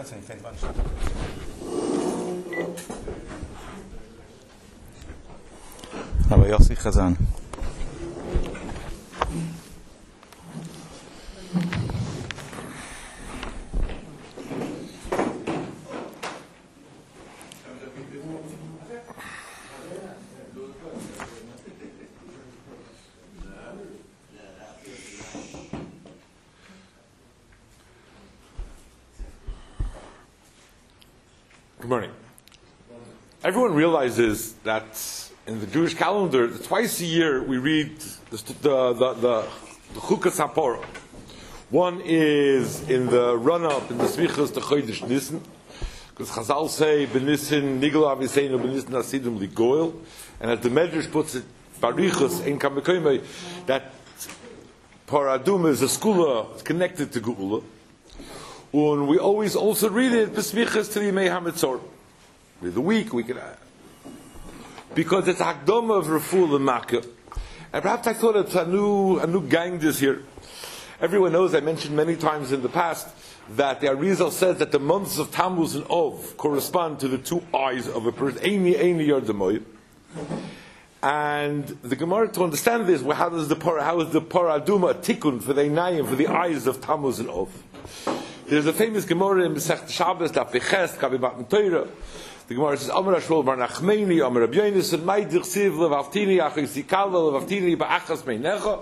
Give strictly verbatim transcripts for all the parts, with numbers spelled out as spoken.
vierzehn, vierundzwanzig. Aber Yossi Chazan. Good morning. Everyone realizes that in the Jewish calendar, twice a year we read the the the, the, the Chukas HaPorah. One is in the run-up in the Smichas to Chodesh Nisan, because Chazal say B'Nisan Nigla Aviseinu B'Nisan Hasidim Ligoil, and as the Medrash puts it, Barichas Ein Kamekoyme, that Paradum is a skula, it's connected to Geula. And we always also read it B'Smichas to the Yemei HaMetzor. With the week we can, because it's Hakdama of Raful and Makkah. And perhaps I thought it's a new a new gang this here. Everyone knows, I mentioned many times in the past, that the Arizal says that the months of Tammuz and Ov correspond to the two eyes of a person. Eini, Eini, Yardamoy. And the Gemara, to understand this, well, how does the Parah, how is the Paraduma a tikkun for the Einayim, for the eyes of Tammuz and Ov? There's a famous Gemara in Masechet Shabbos, Daf Peches, Kavi Matan Torah. The Gemara says, Amar Ashwol Bar Nachmeni, Amar Rabbi Yonis, and Mai Dirsiv Levaftini Achai Zikala Levaftini Ba'achas Meinecha.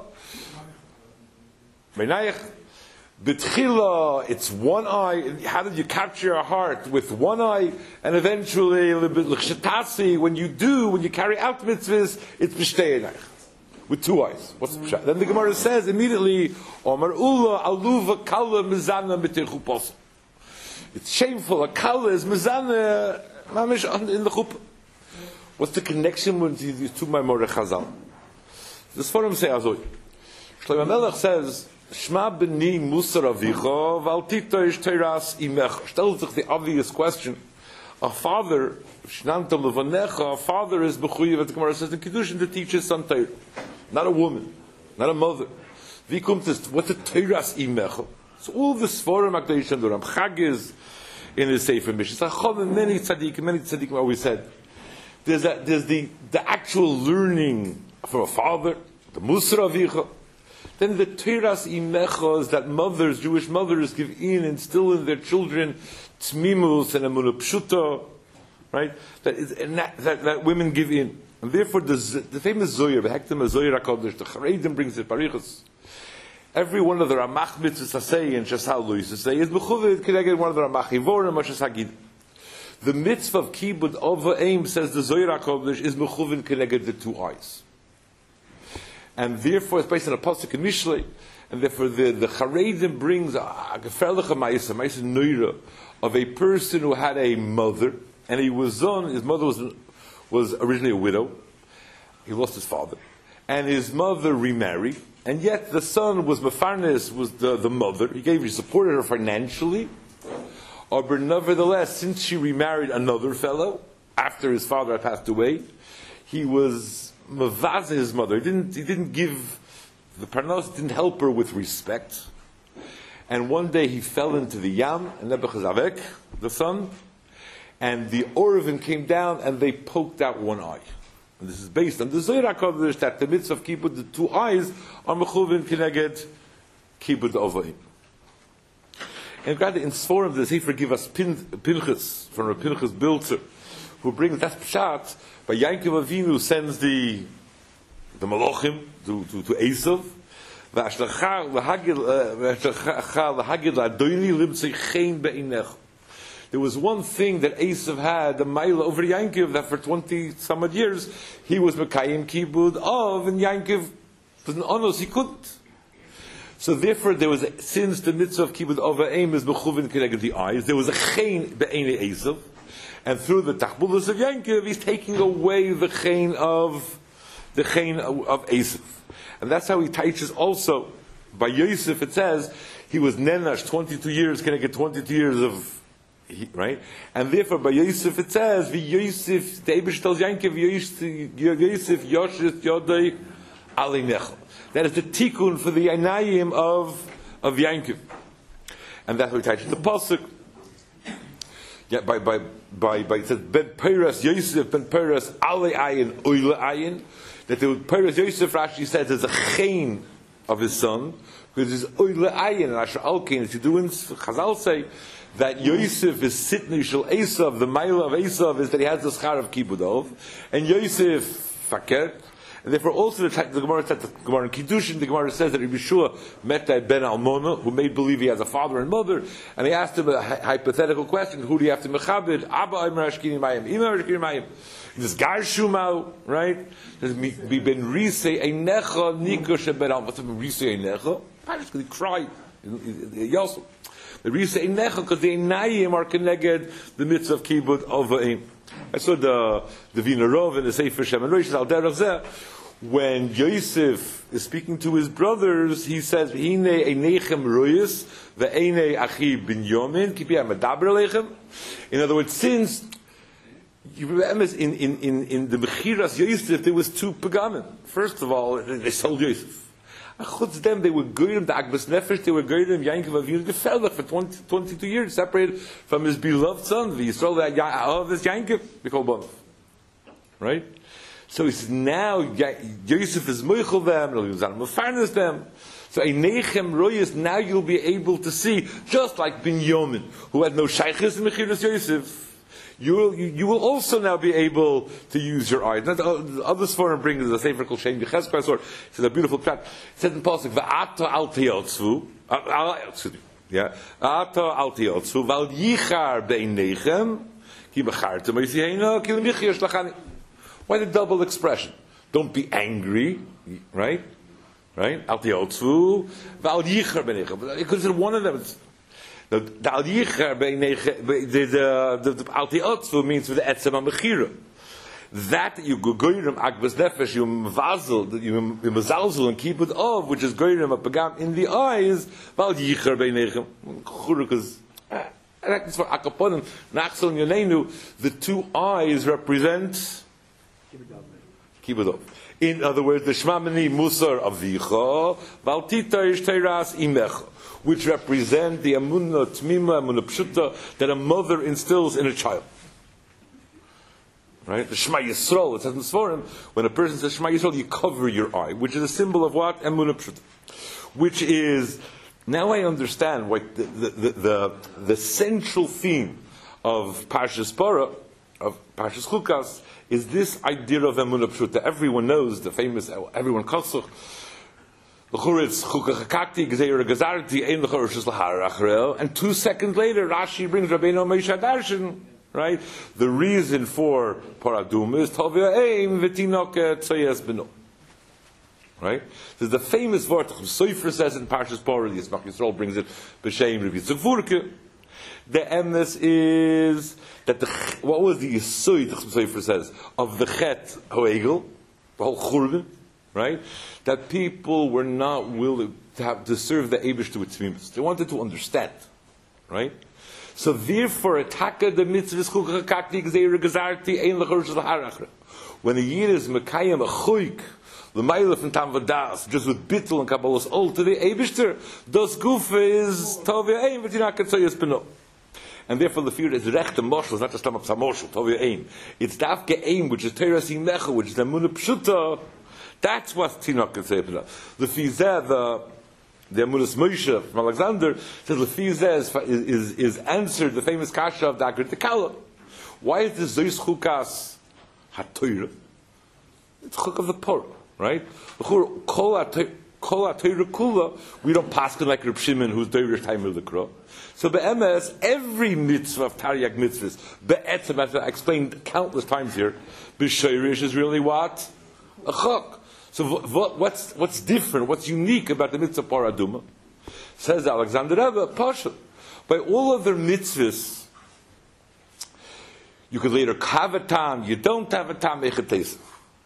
Meinayach. B'tchila, it's one eye. How did you capture your heart? With one eye, and eventually, l'chshetasi, when you do, when you carry out mitzvahs, it's b'shtei einayach. With two eyes. What's the pshat? Then the Gemara says immediately, Omar Ula aluva kala mizana b'tirchu posa. It's shameful. A kala is mizana mamish in the chuppah. What's the connection with these two Maimorei Chazal? This forum say azoy. Shlomo Melech says, Shma b'ni musar avicha val titoish teiras imecha. Tells us the obvious question. A father, shnantam levanecha, a father is b'chuyev, as the Gemara says in Kiddushin, to teach his son Torah. Not a woman, not a mother. V'kumtis, what's a teiras imecha? So all the Sforim HaKadosh and the Ramchag is in his Sefer Mishnah. Chachamim, many tzaddikim, many tzaddikim always said, there's, a, there's the, the actual learning from a father, the musar avicha. Then the teiras imechos that mothers, Jewish mothers, give in, instill in their children tmimus and emunah pshuta, right? That, is, that, that, that women give in. And therefore the, the famous Zohar, the Hektim Zohar HaKadosh, the Charedim brings it, Parichas. Every one of the Ramach mitzvahs say and Shasal Luis say is b'chuvid kineged one of the Ramach Ivorim or Shasagid. The mitzvah of Kibud Ova Aim, says the Zohar HaKadosh, is b'chuvid kineged the two eyes. And therefore it's based on a pasuk in Mishlei, and therefore the the Charedim brings a geferliche ma'isa, ma'isa neira, of a person who had a mother, and he was on. His mother was was originally a widow. He lost his father, and his mother remarried, and yet the son was mefarnes, was the, the mother. He gave, he supported her financially, but nevertheless, since she remarried another fellow after his father had passed away, he was mavaz his mother. He didn't. He didn't give the parnos. Didn't help her with respect. And one day he fell into the yam, and Nebuchadnezzar, the son, and the Orvin came down, and they poked out one eye. And this is based on the Zohar HaKadosh, that the mitzvah of kibbud, the two eyes, are mechuvin kineged kibbud ovayim. And God in Sforim, the Sefer give us pin, Pinchas from a Pinchas Biltzer, who brings that pshat. But Yankov Avinu sends the the Malachim to to, to Esav. There was one thing that Esav had, the Maila over Yankov, that for twenty some odd years he was Mekayim Kibud of, and Yankov was an onos, he couldn't. So therefore, there was a, since the mitzvah of Kibud Ova Aim is Mechuvin connected the eyes, there was a Chain Be'ene Esav. And through the Tachbulas of Yankov, he's taking away the chain of the chain of, of Esav. And that's how he teaches also. By Yosef, it says, he was Nenash, twenty-two years, can I get twenty-two years of, right? And therefore, by Yosef, it says, the Yosef, the Eibush tells Yankov, Yosef, Yoshes, Yodai, Ali Nechel. That is the tikkun for the Einayim of, of Yankov. And that's how he teaches the Pasuk. yeah, by by by by it says Ben Peres Yosef Ben Peres Ale Ayin Oile Ayin. That the Peres Yosef Rashi says is a chain of his son because he's Oile Ayin and Asher Alkein. If you do in Chazal say that Yosef is Sitni Shel Esav, the mile of Esav is that he has the schar of Kibudov, and Yosef Fakert. And therefore, also the, the Gemara said the Gemara in Kiddushin, the Gemara says that Rabbi Yeshua met that Ben Almona, who made believe he has a father and mother, and he asked him a hy- hypothetical question: who do you have to mechabed? Abba Aimer Ashkini Mayim, Ima Ashkini Mayim. This Gar Shumau, right? We ben Risei Einecha Nikosh Ben Almona. What's Risei Einecha? Because he cried. Yosef. The Risei Einecha because the Einayim are connected the mitzvah of Kibud Ovaim. I saw the the Vina Rov and the Sefer Shem and Rosh Al Derech Zeh. When Yosef is speaking to his brothers, he says, "Hine einechem royes ve'ene achi binyamin kipi ha'medaber alechem." In other words, since you remember in in in, in the Mechiras Yosef there was two pegamim. First of all, they sold Yosef. Chutz them, they were goyim the Agbas Nefesh. They were goyim Yankov Avinu Gefelach for twenty, twenty-two years, separated from his beloved son. The Yisrael that of his Yankov, we call Bonov, right? So he says now Yosef is moichel them, Mefarnes them. So Einechem Royes, now you'll be able to see, just like Binyamin, who had no shaychus in Mechiras Yosef. You will, you, you will also now be able to use your eyes. Now, the, the other Sforim brings the Sefer called Shem Yechezkel. It's a beautiful prat. It says in Pasuk, "Va'ata al teyotzvu." Excuse me. Yeah. "Ata al teyotzvu val yichar beinechem ki bechartem oisihena ki lemichir shlachani." Why the double expression? Don't be angry, right? Right? Al teyotzvu val yichar beinechem. Because it's one of them. It's, The Al Yichar the Al Teotzu means for the Etzem HaMechira. That you go goyim Agbas Nefesh, you mvazel, you mezalzel and keep it off, which is goyim a pagam in the eyes. Al Yichar beinechem churukas. That's for Akaponim Nachsel and Yonenu. The two eyes represent Kibudov. In other words, the Shmamini Musar Avicha, Valtita Ish Teiras Imecha, which represent the Amunah Tmima, Amunah Pshuta, that a mother instills in a child. Right? The Shema Yisrael, it says in Sforim, when a person says Shema Yisrael, you cover your eye, which is a symbol of what? Amunah Pshuta. Which is, now I understand what the, the, the, the, the central theme of Parshas Para, of Parshas Chukas, is this idea of Emunah Pshuta. Everyone knows the famous, everyone Kosuch, and two seconds later, Rashi brings Rabbeinu Moshe Darshan, right? The reason for Paradum is Tovia Eim V'Tinok Tzoyes Beno. Right? There's the famous word Sofer says in Parshas Parah. The Yismach Yisrael brings it B'Shem Rabbi Tzavurke. The emes is that the what was the Yisod the Sofer says of the Chet Hoegel, the whole Churban, right? That people were not willing to have to serve the Eibush to its mitzvahs. They wanted to understand, right? So therefore, ataka the mitzvahs chukakakti gzeira gazarti ein lechorsh laharachre. When a yid is mekayim a chuik l'mayla from tam vadas just with bittul and kabbalas all to the Eibishter, das gufa is tovia ein v'tinaka tzoyes beno. And therefore, the fear is rechte moshel, it's not just tam moshel, tovia ein. It's dafke ein, which is teras imecha, which is the munah pshuta. That's what Tinok can say. The Fizeh, the the Amunas Moshe from Alexander says the Fizeh is, is is answered the famous kasha of Dagger Tekala. Why is this Zois Chukas HaTorah? It's Chuk of the Torah, right? Kol HaTorah Kula. We don't pass like Reb Shimon, who's Doirish Taimur L'Kro. So be'emes, every mitzvah of Taryag mitzvahs, be'etzem, as I explained countless times here, b'shoirish is really what? A chok. So what, what's what's different? What's unique about the mitzvah Paraduma? Says Alexander Rebbe, Pasha. By all other mitzvahs, you could later have a tam, you don't have a tam, echetesef.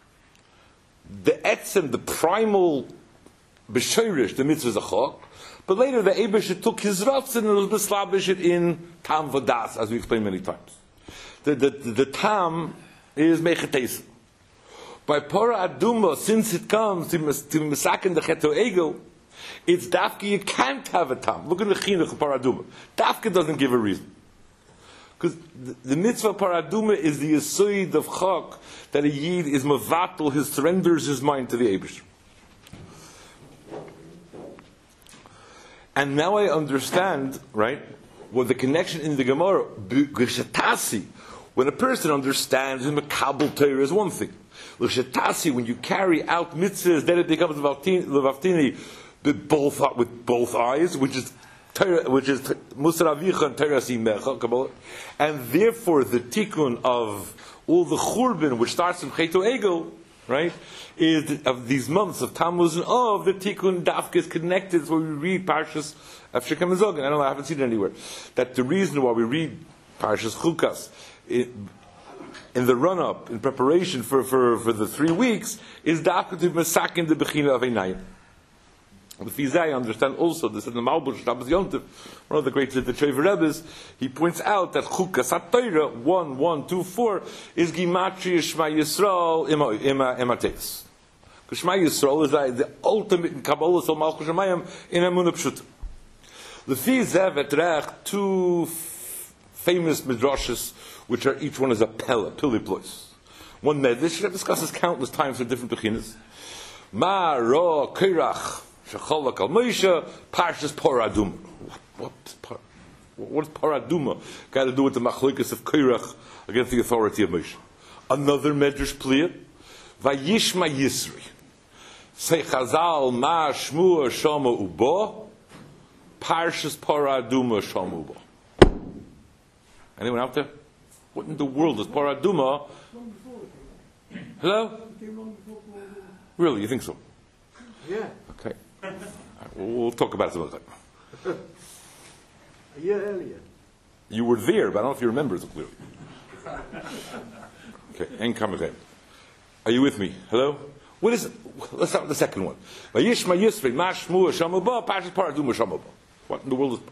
The etzem, the primal b'shoirish, the mitzvah is a chok, but later the Eibush took his rots and was beslabish it in tam vadas, as we explained many times. The the the, the tam is mechetesef. By Pora Aduma, since it comes to Misakin the Cheto Egel, it's Dafka, you can't have a tam. Look at the Chinuch of Pora Aduma. Dafka doesn't give a reason. Because the, the mitzvah paraduma is the yesod of chak, that a yid is mavatal, his surrenders his mind to the Eibush. And now I understand, right, what the connection in the Gemara, L'shatasi, when a person understands the Makabel Torah is one thing. L'shatasi, when you carry out mitzvahs, then it becomes Levaftini with both, with both eyes, which is which is Musar Avicha and Torah Simecha, and therefore the tikkun of all the churban, which starts from Cheto Egel, right, is of these months of Tammuz and of the tikkun dafka is connected. That's why we read Parshas of Shechem and Zogan. I don't know, I haven't seen it anywhere. That the reason why we read Parshas Chukas it, in the run-up, in preparation for, for, for the three weeks, is dafka to masakin the bechina of Einayim. The Fizai understand also this in the Malbush Shabbos Yontif, one of the great the Trever Rebbes. He points out that Chukas HaTorah one one two four is Gimatria Shema Yisrael Ima Imateis. Because Shema Yisrael is like the ultimate in Kabbalah so Malchus Shemayim in Emunah Pshuta. The Fizai Vetrech two f- famous midrashes, which are each one is a pella, piliplois. One medrash that discusses countless times for different bechinas. Ma Ro Kirach. Shecholak al Moshe, Parshas Paraduma. What, what, what is Paraduma got to do with the machlokas of Korach against the authority of Moshe? Another medrash pliya, Vayishma Yisri. Say Chazal Ma Shmua Shama Ubo, Parshas Paraduma Shama Ubo. Anyone out there? What in the world is Paraduma? Hello? Really, you think so? Yeah. Okay. Right, we'll talk about it some other time. A year earlier. You were there, but I don't know if you remember it clearly. Okay, En Kamerem. Are you with me? Hello? What is? Let's start with the second one. Vayishma Yisri, Mashmua Shamaba, Parshas Paraduma Shamaba. What in the world is?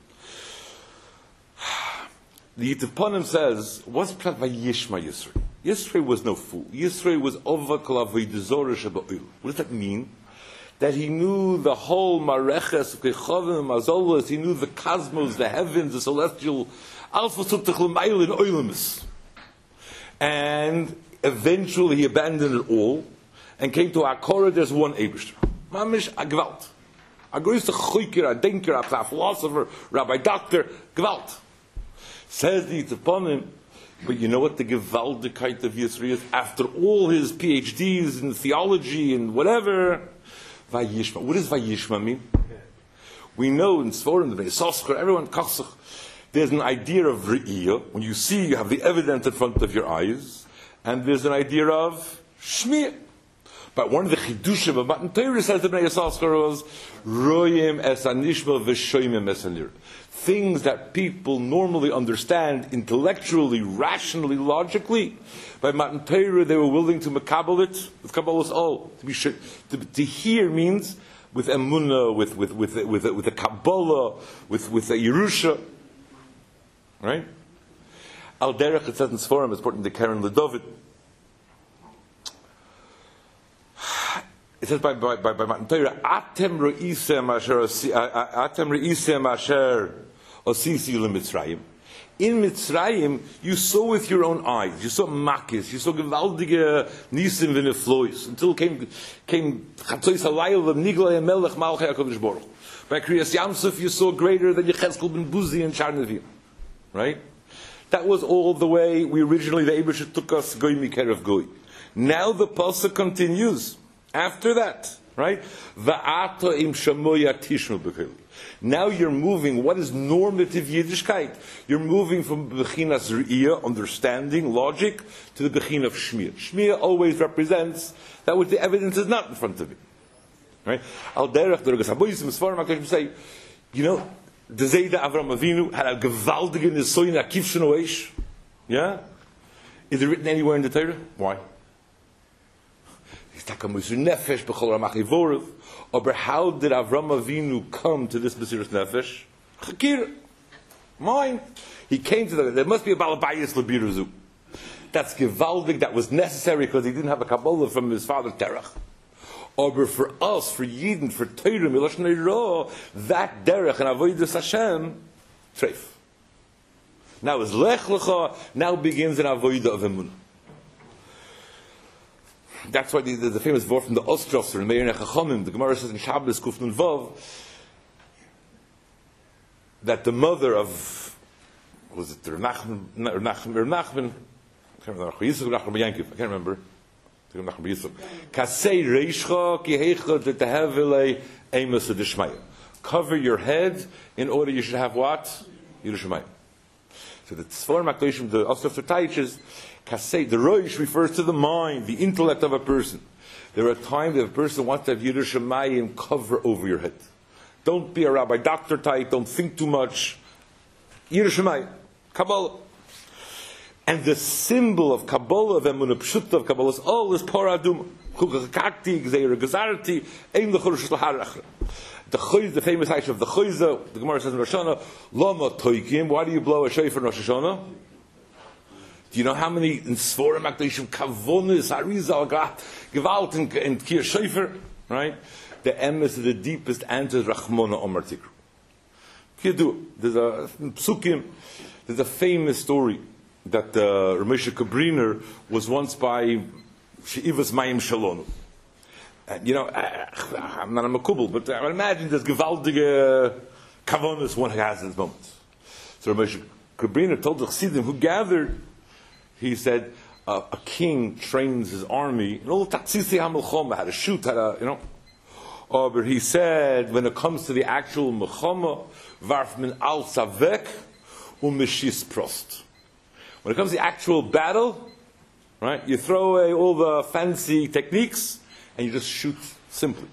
The Yitziponim says, what's Prat Vayishma Yisri? Yisri was no fool. Yisri was Ova Kalavay Dezorah Shaba'il. What does that mean? That he knew the whole Mareches, Kechavim, Mazolas, he knew the cosmos, the heavens, the celestial, Alpha Sutachlim in Oilimus. And eventually he abandoned it all and came to Akora, there's one Eibishter. Mamish a Gewalt. A größte Chuiker, a Denker, a philosopher, Rabbi Doctor, Gewalt. Says the Yitziponim, but you know what the Gewaldigkeit of Yisri is? After all his P H Ds in theology and whatever, Vayishma. What does Vayishma mean? Yeah. We know in Sforim, the Beisosker, everyone, Kachsach, there's an idea of Re'iyah. When you see, you have the evidence in front of your eyes, and there's an idea of Shmiya. But one of the Chidushim of Matan Torah says the Beisosker was Royim es anishma v'shoyim es anir. Things that people normally understand intellectually, rationally, logically. By Matan Torah, they were willing to makabel it with Kabbalah's all. To be sure, to, to hear means with emunah, with with with with, with a Kabbalah, with with a Yerusha, right? Al derech it says in Sforim, it's important to Karen Ledovid. It says by by by, by Matan Torah, Atem reisem asher Atem reisem asher osisi leMitzrayim. In Mitzrayim, you saw with your own eyes. You saw makis. You saw gewaldige nisim v'neflois until came came Chatzois Halayil v'Niglai Melech Malchei HaKadosh Baruch Hu. By Kriyas Yamsuf, you saw greater than Yechezkel ben Buzi and Sharnavim. Right? That was all the way we originally the Eibush took us goy mikerev goy. Now the pasuk continues. After that, right? Va'ata im shamoya tishnu b'chil. Now you're moving, what is normative Yiddishkeit? You're moving from Bechinas Re'iyah, understanding, logic, to the Bechin of Shmiya. Shmiya always represents that which the evidence is not in front of it. Right? Al derech, the Rogas HaBoyim, Sforim HaKadosh say, you know, the Zayda Avram Avinu had a gewaldige Nesoyin Akiv Shenoesh. Yeah? Is it written anywhere in the Torah? Why? Nefesh b'chol ramach ivorav. Or how did Avram Avinu come to this Mesiras Nefesh? Chakir, mine. He came to the. There must be a balabayis lebirazu. That's gewaldig. That was necessary because he didn't have a Kabbalah from his father Terach. Or for us, for Yidden, for Torah, Milosh Neirah, that derech and avodas Hashem, treif. Now is Lech Lecha, now begins an avodah of emunah. That's why the, the, the famous word from the Ostrosser in Meir Nechachomim, the Gemara says in Shabbos Kuf Nun Vav, that the mother of, was it Rernachman, Rernachman, I can't remember, Yisuk, Rernachman Yankiv, I can't remember, Kasei Reishcha, Ki Heicha, Tetehevilei, Amos Adishmaya. Cover your head in order you should have what? Yerushalayim. So the Tzfor Makdoshim, the Ostrosser teaches, Kasei, the Roish refers to the mind, the intellect of a person. There are times that a person wants to have Yerushalayim cover over your head. Don't be a rabbi doctor type, don't think too much. Yerushalayim, Kabbalah. And the symbol of Kabbalah, of Emunah Pshuta, of Kabbalah, is all is Torah Aduma. Chukakakti, Gzeira Gezarti, Ein Lechorush Laharach. The Choyz, the famous Aish of the Choyza, the Gemara says in Rosh Hashanah, Lama Toikim, why do you blow a shofar in Rosh Hashanah? Do you know how many in Sforim Akdoshim, Kavonis, Arizal, Gewalt, and, and Kir Shofar? Right? The emes of the deepest answer is Rachmona Omar Tikru. Kidu, there's a Psukim, there's a famous story that uh, Ramesha Kabriner was once by She'ivas Mayim Shalonu. And, you know, I, I'm not a Makubal, but I imagine there's gewaltige Kavonis one has in this moment. So Ramesha Kabriner told the Chassidim who gathered, he said, uh, a king trains his army, and all tatzisi ha-melchoma, how to shoot, how to, you know. Oh, but he said, when it comes to the actual melchoma, varf min al savek umishis prost. When it comes to the actual battle, right, you throw away all the fancy techniques, and you just shoot simply.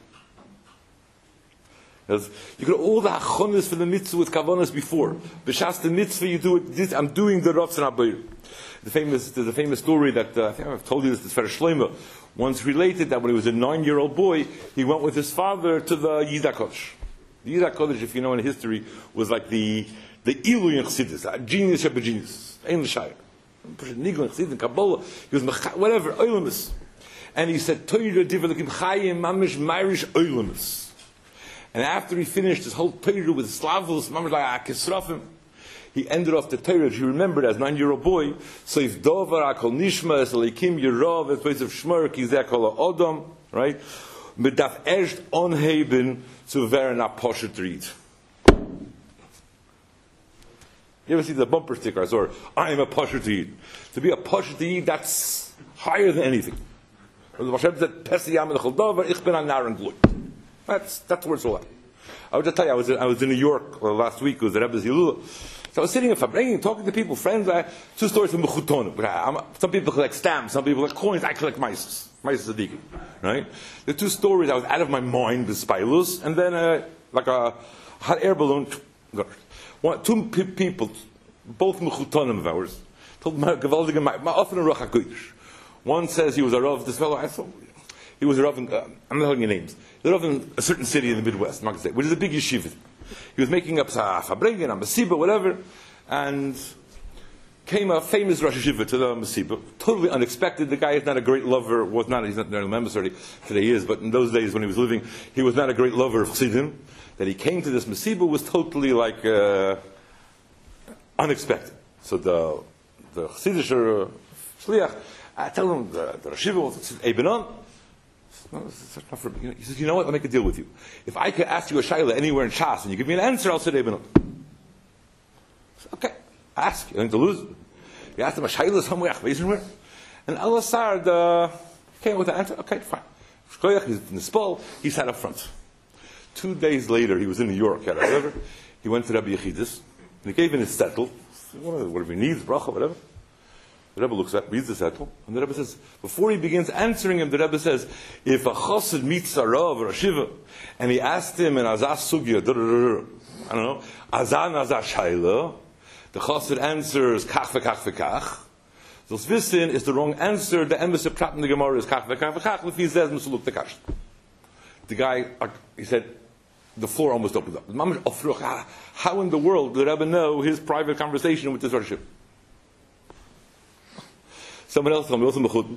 Because you got all the hachonis for the mitzvah with kavanas before. B'shas the mitzvah, you do it, this, I'm doing the Rav Tzanabayr. The famous, there's a famous story that, uh, I think I've told you this, this Fer Shlomo once related that when he was a nine-year-old boy, he went with his father to the Yid HaKodesh. The Yid HaKodesh, if you know in history, was like the, the Ilu in Chassidus, a genius of a genius. Ein L'shayr. Nigel in Chassidus, Kabbalah, he was, whatever, Oylemus. And he said, Toyra Divelikim Chayim Mamish Mayrish Oylemus. And after he finished his whole Torah with Slavos, Mamish like Akisrafim, he ended off the Torah, he remembered as a nine-year-old boy, so if Dovar Akol Nishma, es Elikim Yerov, es Beis of Shmur, Kizeh Kol Odom, right? Medaf Esht Onheben zu werden a Poshet Reed. You ever see the bumper stickers, or I am a Poshet Reed? To be a Poshet Reed, that's higher than anything. The Hashem said, Pesi Yam Elchol Dovar, ich bin an Naren Glut. That's, that's where it's all at. I would just tell you, I was in, I was in New York well, last week, it was the Rebbe's Yilula. So I was sitting in Fabrengen, talking to people, friends. I, two stories from Mechutonim. Some people collect stamps, some people collect coins. I collect mices. Mices Sadiqim. Right? The two stories, I was out of my mind with Spilus, and then uh, like a hot air balloon. One, two p- people, both Mechutonim of ours, told me, often a Ruach HaKodesh. One says he was a Rav, this fellow, I thought, he was a Rav, in, uh, I'm not telling you names, the Rav in a certain city in the Midwest, I'm not going to say, which is a big yeshiva. He was making up Fabrengen, a Masiba, whatever, and came a famous Rosh Hashiva to the Masiba. Totally unexpected. The guy is not a great lover, was not, he's not a member, sorry, today he is, but in those days when he was living, he was not a great lover of Chassidim. That he came to this Masiba was totally like uh, unexpected. So the the Chassidish uh, Shliach, I tell him, the, the Rosh Hashiva was, Ebenon, No, not for, you know, he says, you know what, I'll make a deal with you. If I could ask you a shayla anywhere in Shas and you give me an answer, I'll say Ebenon. Okay, ask. You're going to lose. You asked him a shayla somewhere, and Allah Sard uh, came with the answer. Okay, fine. He's in the spol, he sat up front. Two days later, he was in New York, whatever. He went to Rabbi Yechidus, and he gave him his settle, whatever he needs, bracha, whatever. The Rebbe looks at, reads the settle, and the Rebbe says, before he begins answering him, the Rebbe says, if a chassid meets a Rav or a Shiva, and he asked him in Azaz Sugya, I don't know, Azan Azaz Shaila, the chassid answers, kach v'kach v'kach. So Svissin is the wrong answer, the emes of Prat in the Gemara is kach v'kach v'kach, if he says, Musuluk the kash. The guy, he said, the floor almost opened up. How in the world did the Rebbe know his private conversation with this Rosh Hashiva? Someone else told me,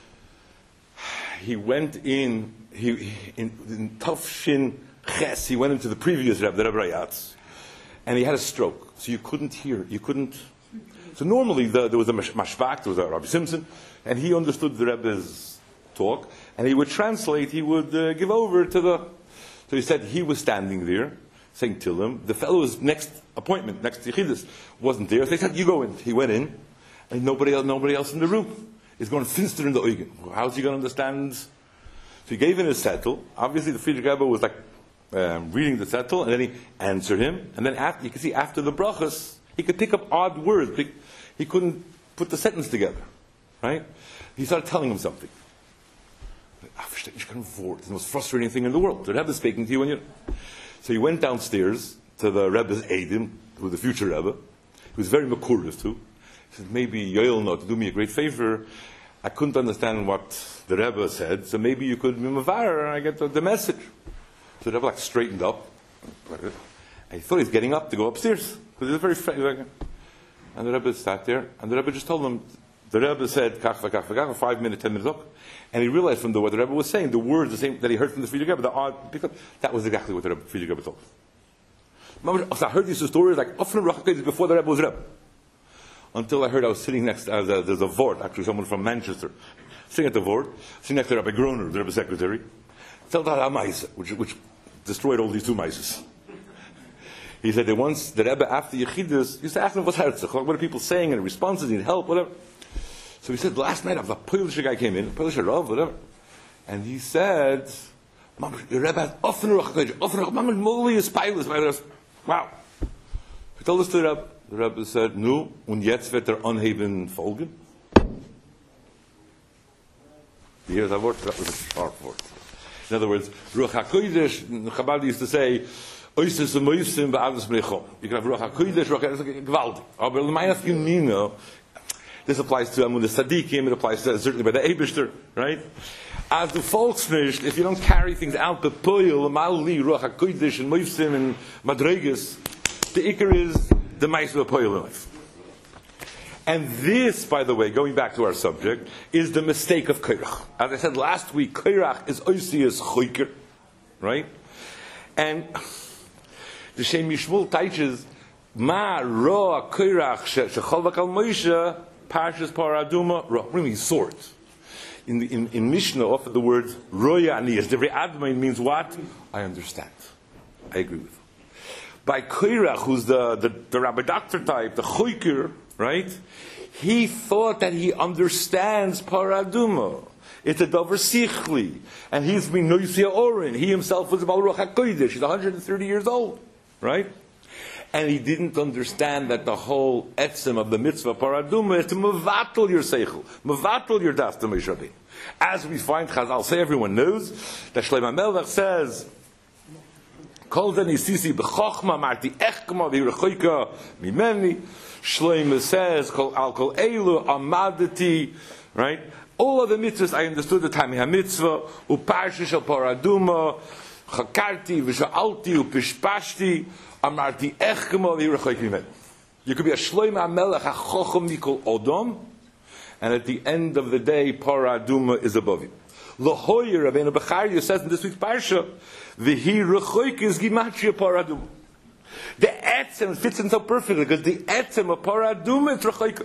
he went in, he, in, in Tafshin Ches, he went into the previous Rebbe, the Rebbe Rayatz, and he had a stroke. So you couldn't hear, you couldn't, So normally the, there was a mash- mashbak, there was a Rabbi Simpson, and he understood the Rebbe's talk, and he would translate, he would uh, give over to the... So he said he was standing there, saying Tillim. The fellow's next appointment, next to Yechidus, wasn't there. So they said, you go in. He went in, and nobody else, nobody else in the room. He's going finster in the Eugen. How's he going to understand? So he gave in his settle. Obviously the Friedrich Rebbe was like um, reading the settle, and then he answered him. And then after, you can see after the brachas, he could pick up odd words. He, he couldn't put the sentence together. Right? He started telling him something. It's the most frustrating thing in the world. The Rebbe is speaking to you when you... So he went downstairs to the Rebbe's Eidim, who was the future Rebbe. He was very makurdiv too. He said, maybe Yoel know to do me a great favor. I couldn't understand what the Rebbe said, so maybe you could be mavar and I get the, the message. So the Rebbe like straightened up. And he thought he was getting up to go upstairs. Because he was very friendly. And the Rebbe sat there, and the Rebbe just told him, the Rebbe said, kach v'kach v'kach, five minutes, ten minutes up. And he realized from the, what the Rebbe was saying, the words the same that he heard from the Friedrich Rebbe, the odd, because that was exactly what the Rebbe, Friedrich Rebbe told him. So I heard these two stories like often before the Rebbe was Rebbe. Until I heard I was sitting next, uh, the, there's a Vort, actually someone from Manchester, sitting at the Vort, sitting next to Rabbi Groner, the Rebbe's secretary, told out a mice, which, which destroyed all these two mices. He said that once the Rebbe, after Yechidus, used to ask him, what's Herzach? What are people saying and responses, need help, whatever. So he said, last night, a Polish guy came in, a Polish Rav, whatever, and he said, the Rebbe has often Ruach HaKodesh, often Ruach HaKodesh, Moli is pilot. Wow. He told us to the Rebbe. The Rebbe said, nu, und jetzt wird er anheben folgen. Here's a word, that was a sharp word. In other words, Ruach HaKodesh, Chabad used to say, Oises und Moisim be'adus brechom. You can have Ruach HaKodesh, Ruach HaKodesh, gewaltig. Aber l'mayas yunino, this applies to Amun Sadiqim, it applies to, certainly by the Eibishter, right? As the Volksnish, if you don't carry things out, the Poil, Mali, Ruach HaKodesh, and Moisim, and Madregas, the Iker is the Ma'is of the Poil in life. And this, by the way, going back to our subject, is the mistake of Kairach. As I said last week, Kairach is Oisias Choyker, right? And the Shem Yishmul teaches, Ma Roa Kairach Shecholvak al Moshe, Parshas Paraduma, Roa, really swords. In, the, in, in Mishnah, often the word Roya Aniyas, the very Admain means what? I understand. I agree with you. By Kairach, who's the, the, the Rabbi Doctor type, the Choyker, right? He thought that he understands Paraduma. It's a Dover Sichli. And he's been Noisia Orin. He himself was about Ruach HaKodesh. He's one hundred thirty years old. Right? And he didn't understand that the whole etzem of the mitzvah Paraduma is to mevatel your seichel. Mevatel your das to Moshe Rabbeinu. As we find, Chazal say, everyone knows, that Shlomo Melech says, Kol den isisi b'chochma marti echkma v'yirachoyka mimeni. Shlomo says, Kol al kol elu amadati, right? All of the mitzvahs I understood the time ha-mitzvah, u'parsha shel paraduma, chakarti v'sha'alti u'pishpashti, amarti echkma v'yirachoyka mimeni. You could be a Shlomo HaMelech ha-chochem mikol odom, and at the end of the day, paraduma is above you. L'hoyer Rabbeinu Becharia says in this week's parsha, v'hi rechoyka is gimatria paraduma. The etzem fits in so perfectly because the etzem of paraduma is rechoyka.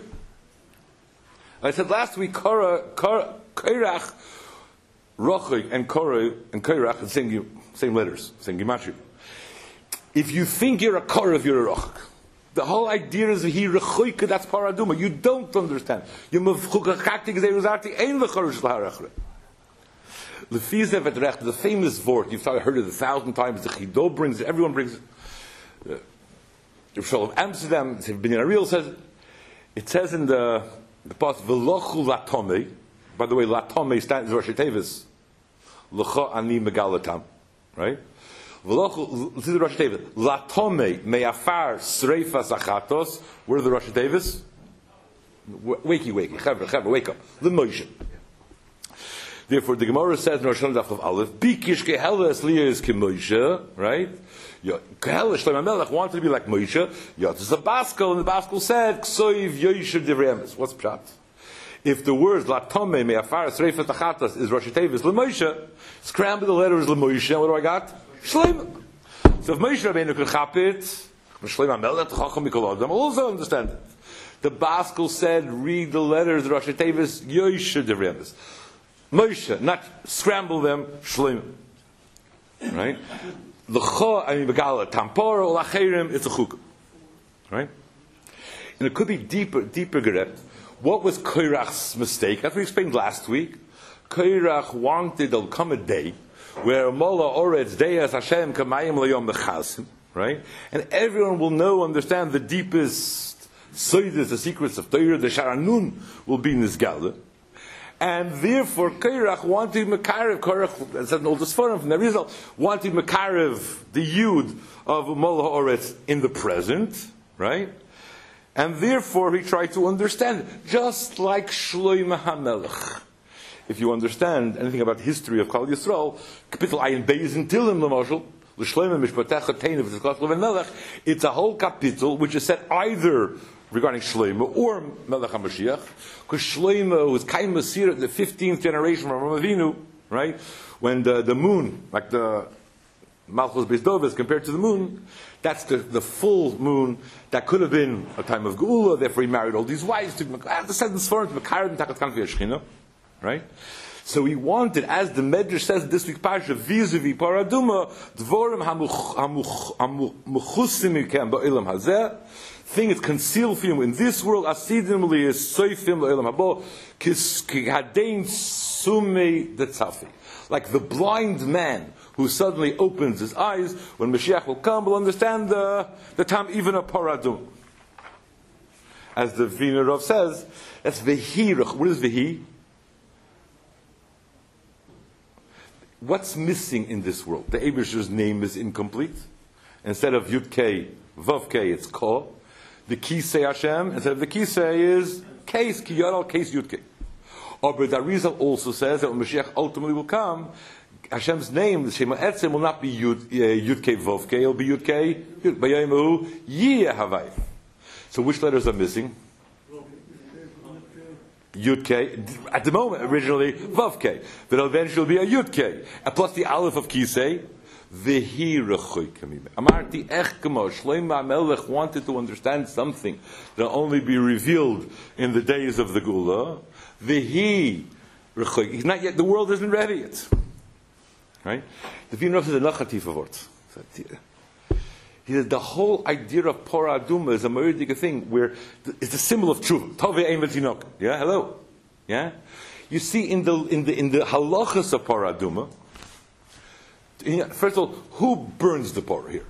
I said last week, Korah, Kairach, Rochoy, and Korah and Kairach are the same, same letters, same gematria. If you think you're a Korah, you're a Roch. The whole idea is he rechoyka, that's paraduma. You don't understand. You mevchukachakti gzeiruzati ein v'chorish l'harachre. The famous vort, you've probably heard it a thousand times, the Chido brings it, everyone brings it. The Rav Shalom of Amsterdam, Binyan Ariel says it. It says in the the part, V'lochu latome, by the way, latome stands for Rashi Tevis, L'cha ani megalatam, right? V'lochu, this is the Rashi Tevis, latome me'afar sreifas achatos, where are the Rashi Tevis? Wakey, wakey, chavra, chavra, wake up. The Moshe. Therefore, the Gemara says in Rosh Hashanah Daf Aleph, "Bikish keheles liyas k'Moshe," right? Keheles Shlomo Melech wanted to be like Moshe. Yotzes a Baskel, and the Baskel said, "Ksoiv yoyisher divrei emes." What's pshat? If the words "latome me'afar sreifas achatas" is Rosh Tevis LeMoshe, scramble the letters LeMoshe, and what do I got? Shlomo. So if Moshe Rabbeinu could chap it, Shlomo Melech Chacham Mikol Adam will also understand it. The Baskel said, read the letters, Rosh Tevis, Yoshe de Remes. Moshe, not scramble them, Shlomo. Right? The Cho, I mean, Begala, Tampora, or Lacherim, it's a Chukah. Right? And it could be deeper, deeper Geret. What was Korach's mistake? That's what we explained last week. Korach wanted, there'll come a day, where Mola Oretz Deas Hashem Kamayim Layom Bechasim, right? And everyone will know, understand the deepest soides, the secrets of Torah, the Sharanun will be Nizgaleh. And therefore, Korach wanted Makarev, Korach, as an oldest forum from the result, wanted Makarev, the Yud of Mola Oretz in the present, right? And therefore, he tried to understand it, just like Shlomo HaMelech. If you understand anything about the history of Klal Yisrael, Kapitel Ayin Beis in Tilim, L'moshel, L'Shlomo Mishpatecha Teinu V'Ziklat Leven Melech, it's a whole capital which is set either regarding Shlomo or Melech HaMashiach, because Shlomo was Kaim Masir, the fifteenth generation from Avraham Avinu, right? When the, the moon, like the Malchus Beis Dovis compared to the moon, that's the, the full moon that could have been a time of Geula, therefore he married all these wives, to the sentence for him, to Makarim and Takat Kanfi Yeshchina. Right? So he wanted, as the Medrash says this week, Parsha, vis-a-vis Paraduma, Dvorim ha-muchusim ikem ba'ilam hazeh, thing is concealed from you in this world, asidim li soifim ba'ilam habo, ki hadein sumei detzafi. Like the blind man who suddenly opens his eyes, when Mashiach will come, will understand the, the time even of Paraduma. As the Vina Rav says, that's Vehi. What is Vehi? What's missing in this world? The Eibusher's name is incomplete. Instead of Yud Kei, Vav Kei, it's Ko. The Kisei Hashem, instead of the Kisei is Keis, Ki Yoral, Keis Yud Kei. But the Arizal also says that when Mashiach ultimately will come, Hashem's name, the Shema Etzem, will not be Yud, uh, Yud Kei, Vav Kei, it'll be Yud Kei, Yud Bayayimu, Yiyeh Havai. So which letters are missing? Yud K. At the moment, originally, Vav K. But eventually be a Yud K. And plus the Aleph of Kisei, Vehi Rechoy Kamime. Amarti Ech Kamo, Shlomo HaMelech wanted to understand something that will only be revealed in the days of the Gula. Vehi Rechoy. He's not yet, the world isn't ready yet. Right? The Vina Rav says a Nachatifa word. He said the whole idea of Pora Aduma is a Meridic thing where it's a symbol of truth. Tove Ein V'Tinok. Yeah, hello. Yeah, you see in the in the in the halachas of Pora Aduma. First of all, who burns the Pora here?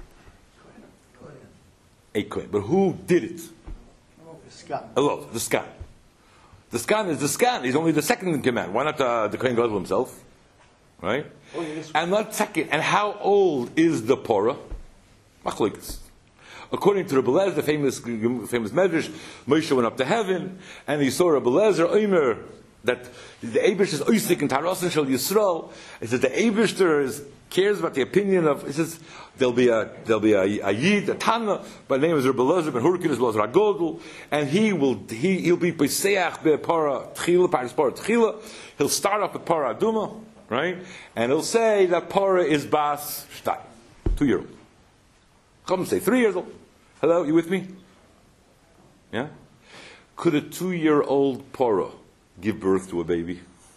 A Kohen. But who did it? Hello, the Skan. The Skan is the Skan. He's only the second in command. Why not uh, the Kohen Gadol himself? Right? Oh, yes. And not second. And how old is the Pora? Machlikas. According to Rebbe Lezer, the famous famous Medrash, Moshe went up to heaven and he saw Rebbe Lezer Omer that the Eibush is oisik and Tarosin Shel Yisrael. He says the Eibush cares about the opinion of. He says there'll be a there'll be a, a Yid, a Tana, by the name is Rebbe Lezer ben Hurkin as well as Ragodl, and he will he he'll be Peseach bePara Tchila Paris Para Tchila. He'll start off with Para Aduma, right, and he'll say that Para is Bas Shtay, two year old. Come say three years old. Hello, you with me? Yeah? Could a two-year-old Pora give birth to a baby?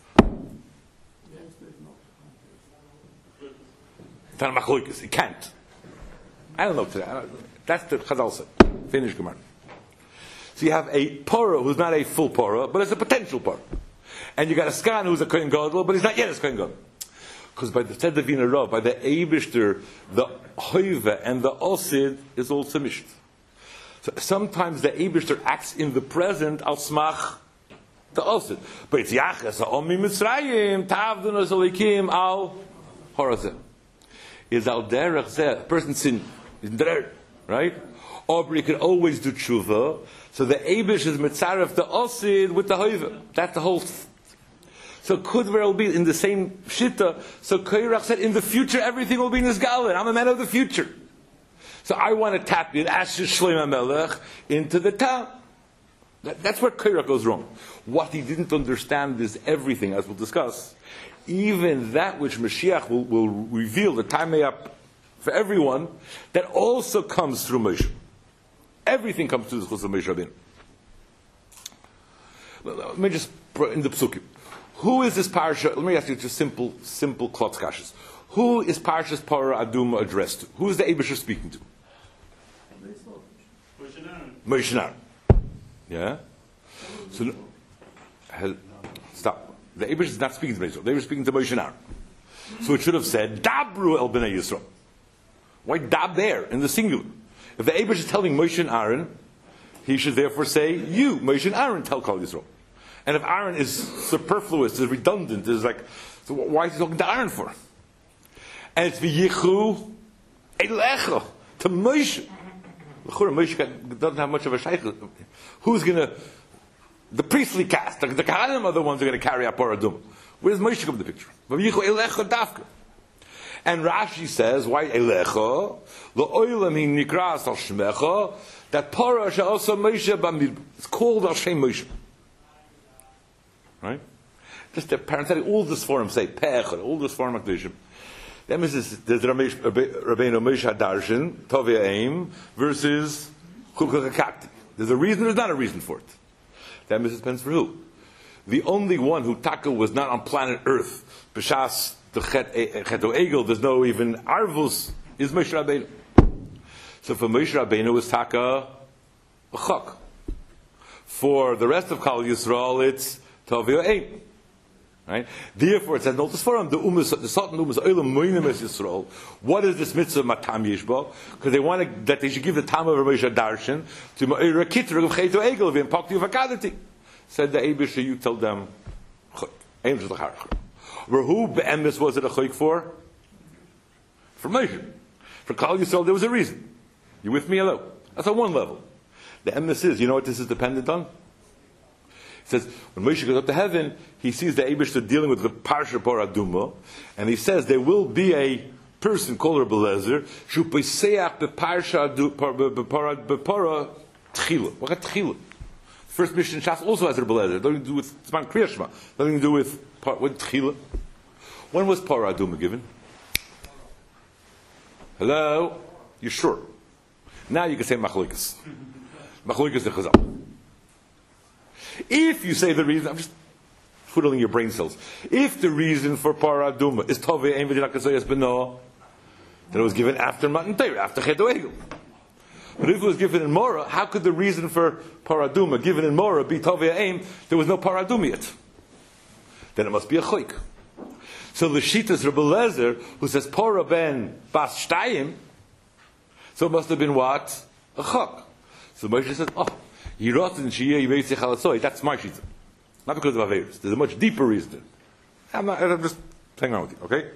It can't. I don't know today. That's the Chazal said. Finish Gemara. So you have a Pora who's not a full Pora, but it's a potential Pora. And you got a Skan who's a Kohen Gadol, but he's not yet a Kohen Gadol. Because by the Tzed Vina Rav, by the Eibishter, the Hoive and the Osid is also mished. So sometimes the Eibishter acts in the present al smach the Osid. But it's Yachas ha'omi Mitzrayim tavdun osalikim al horazeh. Is al derech zeh. A person's sin is der, right? Or he can always do tshuva. So the Eibish is mitzaref the Osid with the Hoive. That's the whole. So could there be in the same shita? So Korach said, in the future everything will be nizgalin. I'm a man of the future. So I want to tap in Asher Shlomo HaMelech into the town. That, that's where Korach goes wrong. What he didn't understand is everything, as we'll discuss. Even that which Mashiach will, will reveal, the time up for everyone, that also comes through Moshe. Everything comes through the Chus of Moshe Rabbeinu. let me just put in the psukim. Who is this parsha? Let me ask you just simple, simple klotz kashas. Who is Parshas Parah Aduma addressed to? Who is the Eibusher speaking to? Moshe and Aaron. Yeah? So, stop. The Eibusher is not speaking to Moshe. The Eibusher is speaking to Moshe and Aaron. So it should have said, Dabru el b'nei Yisrael. Why dab there, in the singular? If the Eibusher is telling Moshe and Aaron, he should therefore say, you, Moshe and Aaron, tell Kol Yisrael. And if Aaron is superfluous, is redundant, is like, so why is he talking to Aaron for? And it's v'yichu elecha to Moshe. Moshe doesn't have much of a shaykh. Who's going to? The priestly caste, the, the Kahanim are the ones who are going to carry out Parah Aduma. Where's Moshe come in the picture? V'yichu elecha dafka. And Rashi says, why elecha? L'oilam hi nikras al shmecha. That Parah shall also Moshe b'midbar. It's called al shem Moshe. Right? Just a parenthetic. All this forum say pe'echad. All this forum akdishim. That means there's Rabbeinu Moshe Darshan, Tovia Aim, versus Chukah Kakakti. There's a reason, there's not a reason for it. That means it depends for who. The only one who Taka was not on planet Earth, B'shas, the Chet O Egel, there's no even Arvus, is Moshe Rabbeinu. So for Moshe Rabbeinu was Taka a Chok. For the rest of Kal Yisrael, it's Tovia Aim. Right? Therefore, it says, notice for him, the umas, the Sultan umas, oilam moinim es Yisrael. What is this mitzvah matam yishbo? Because they wanted that they should give the tam of Moshe Darshan to Ma'ira Kitrug of Cheto Egel, v'im pakti v'akadati. Said the Eibusher, you tell them, chok. Eim shel t'charach. Where who be'emes was it a chok for? For Moshe. For Kal Yisrael, there was a reason. You with me? Hello? That's on one level. The emes is, you know what this is dependent on? It says, when Moshe goes up to heaven, he sees the Eibusher dealing with the Parsha Parah Aduma, and he says there will be a person called Rebbe Lezer, shu peiseach beParsha beParah Tchila. What is Tchila? First mission Shas also has Rebbe Lezer. Nothing to do with Zman Kriya Shema. Nothing to do with what Tchila. When was Parah Aduma given? Hello? You sure? Now you can say Machloikas. Machloikas the Chazal. If you say the reason, I'm just twiddling your brain cells. If the reason for Parah Aduma is Tovei Ein V'Dinach Kasoyas B'no, then it was given after Matan Torah, after Chet Egel. But if it was given in Mora, how could the reason for Parah Aduma given in Mora be Tovei Ein? There was no Parah Aduma yet. Then it must be a Choik. So the Shitas Rebbe Lezer, who says Parah ben Bas Shtayim, so it must have been what? A Chok. So Moshe says, oh, that's my shita. Not because of Averis. There's a much deeper reason. I'm, not, I'm just playing around with you, okay?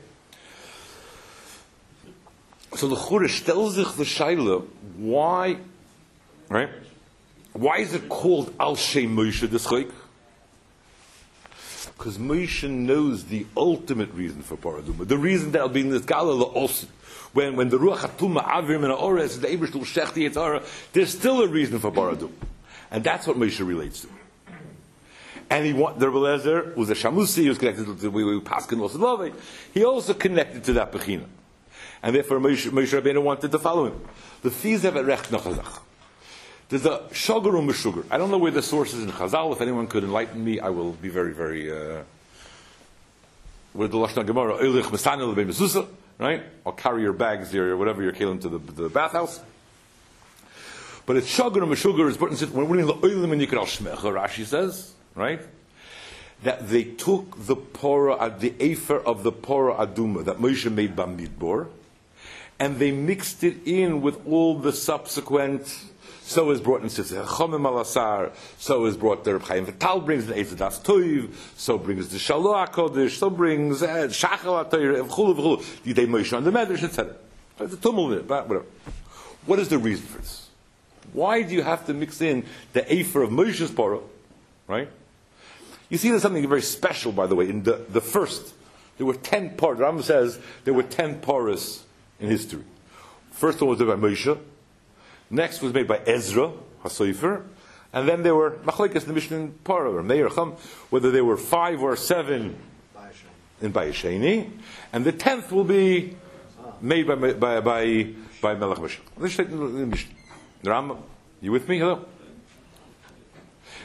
So the Churish tells sich the Shaila, why, right? Why is it called Al Shem Moshe the Choik? Because Moshe knows the ultimate reason for Parah Aduma. The reason that will be in this Galala also. When, when the Ruach HaTumah Avim and Ores, the Eibush will Shech the Yitzhara, there's still a reason for Parah Aduma. And that's what Moshe relates to. And he want, the Rebbe Lezer was a Shamusi, he was connected to the way we Paskin Losalove. He also connected to that Bechina. And therefore Moshe, Moshe Rabbeinu wanted to follow him. The Fizev et Recht Nachazach. There's a Shogar um Meshugar. I don't know where the source is in Chazal. If anyone could enlighten me, I will be very, very, uh, with the Lashon Gemara, Eilich Mesanel Lebein Mesusa, right? I'll carry your bags here, or whatever you're killing to the, the bathhouse. But it's Shogar and Meshugar is important. When we're in the Oilim and Yikra Shmecha, Rashi says, right? That they took the Parah, the Efer of the Parah Aduma that Moshe made Bamidbar, and they mixed it in with all the subsequent. So is brought in Sifsei Chomim Alasar. So is brought the Reb Chaim Vital brings the Eitz Das Toiv. So brings the Shalom HaKodesh. So brings Shachal HaTorah. V'chulu v'chulu. Yidei Moshe on the Medrash, et cetera. It's a tumult in it, but whatever. What is the reason for this? Why do you have to mix in the Efer of Moshe's Parah? Right? You see, there's something very special, by the way. In the, the first, there were ten Parahs. The Rambam says there were ten Parahs in history. First one was made by Moshe. Next was made by Ezra HaSofer, and then there were Machlekes in the Mishnah in Parah or Meir Chum, whether they were five or seven in Bayesheni, and the tenth will be made by by by by Melech Moshe. Let's take the Mishnah. The Rambam, you with me? Hello.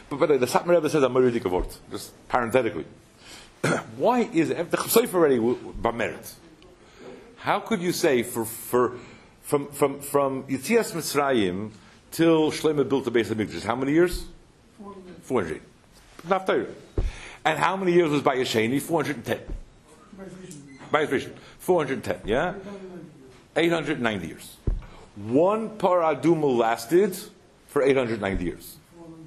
But, but the Satmar Rebbe says a Moridik Avort, just parenthetically. Why is it, the Chasayf already, by merit. How could you say for, for, from, from, from Yitzias Mitzrayim till Shlomo built the Beis HaMikdash, how many years? four hundred. Not thirty. And how many years was by Yesheni? four hundred ten. By Rishon. four hundred ten, yeah? eight hundred ninety years. One Paraduma lasted for eight hundred ninety years.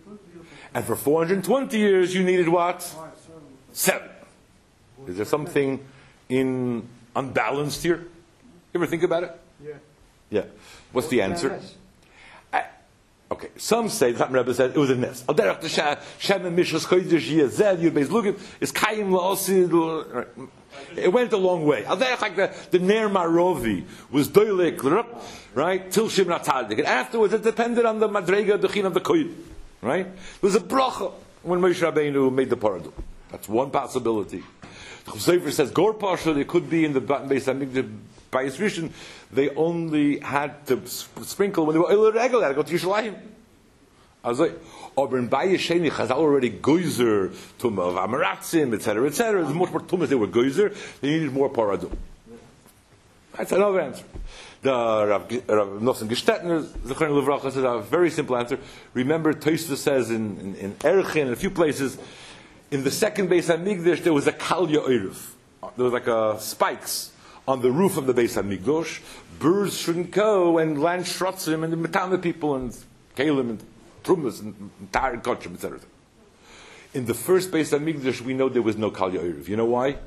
And for four hundred twenty years, you needed what? Seven. Is there something in unbalanced here? You ever think about it? Yeah. Yeah. What's the answer? I, okay. Some say, the Rebbe said, it was a nest. Al derech the Shem and Mishras Chodesh Yezed Yud Beis Lugim is Kayim La'osid. It went a long way. Al derech like the, the Ner Marovi was doilik, right? Till Shimon HaTzadik. And afterwards it depended on the Madrega, the Chin of the Koyim. Right? There was a bracha when Moshe Rabbeinu made the paradum. That's one possibility. The Chosayfer says, Gor Pasha, they could be in the Beis HaMikdash, Bayis Rishon, they only had to sprinkle when they were Eiler Regel, they had to go to Yerushalayim. I was like, or in Bayis Sheni, Chazal already goyzer, Tumah of Amaratzim, et cetera, et cetera. There's much more Tumahs, they were goyzer, they needed more paradum. That's another answer. The Rav, Rav Nosson Gestetner, Zechron Levracha, says a very simple answer. Remember, Tosfos says in, in, in Erchin, in a few places, in the second Beis HaMikdash, there was a Kalya Eiruf. There was like a spikes on the roof of the Beis HaMikdash. Birds shouldn't go and land shrotzim and the Matama people and Kalim and Trumas and Tar and Kotchim, et cetera. In the first Beis HaMikdash, we know there was no Kalya Eiruf. You know why?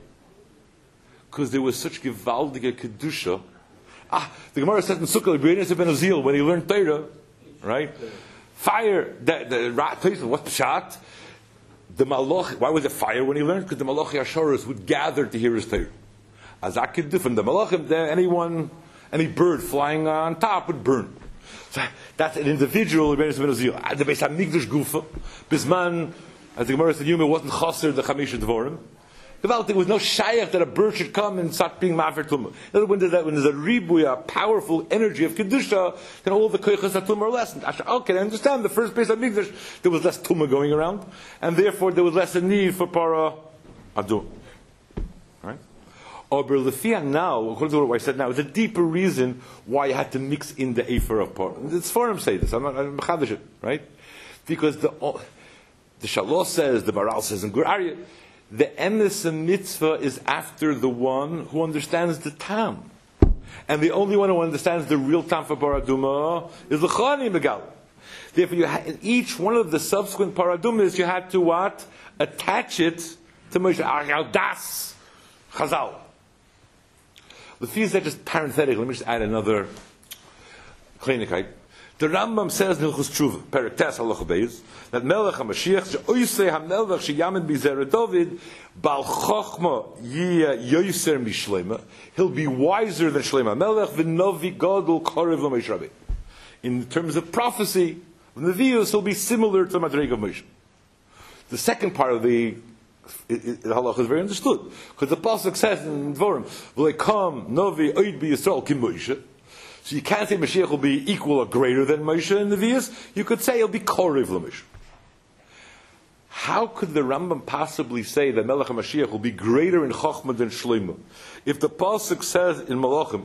Because there was such gewaldige Kedusha. Ah, the Gemara says in Sukkah, B'Yinus ben Uzziel, when he learned Torah, right? Fire, the, the, what's the shot? The Malach, why was it fire when he learned? Because the Malachi Ashoros would gather to hear his Torah. As I could different, the Malachim, anyone, any bird flying on top would burn. So that's an individual, B'Yinus ben Uzziel. The Beis HaMikdash Gufa, Bisman, as the Gemara said, Yuma wasn't chaser the Chamisha Dvorim. There was no shayach that a bird should come and start being ma'afer tumah. When there's a, when there's a ribuya, a powerful energy of kedusha, then all the koichas of tumah are lessened. Okay, I understand. The first Beis HaMikdash, there was less tumah going around, and therefore there was less a need for para adum. Right? Ober lefia now, according to what I said now, is a deeper reason why you had to mix in the afer of para. The Sforim say this. I'm not I'm mechadish it, right? Because the the Shalosh says, the Baral says in Gur Aryeh, the emes and mitzvah is after the one who understands the tam. And the only one who understands the real tam for paraduma is the Chani Megal. Therefore, you ha- in each one of the subsequent paradumas, you had to what? Attach it to Moshe. Das Chazal. The fees that just parenthetic. Let me just add another klinikite. The Rambam says in Hilchos Tshuva, Perek Tes Halacha Beis, that Melech HaMashiach, she'oisei HaMelech she'yamed b'zera David, Bal Chochma yiyeh yoser mishlema, he'll be wiser than Shlomo HaMelech, v'novi gadol korev l'Moshe Rabbeinu. In terms of prophecy, of Nevi'us, he'll be similar to the Madrega of Moshe. The second part of the it, it, the Halacha is very understood, because the Pasuk says in Dvorim, v'leikam novi oid b'Yisrael ki Moshe. So you can't say Mashiach will be equal or greater than Moshe in the Nevi'us. You could say he'll be Korev l'Moshe. How could the Rambam possibly say that Melech HaMashiach will be greater in Chochmah than Shlomo? If the Pasuk says in Malachim,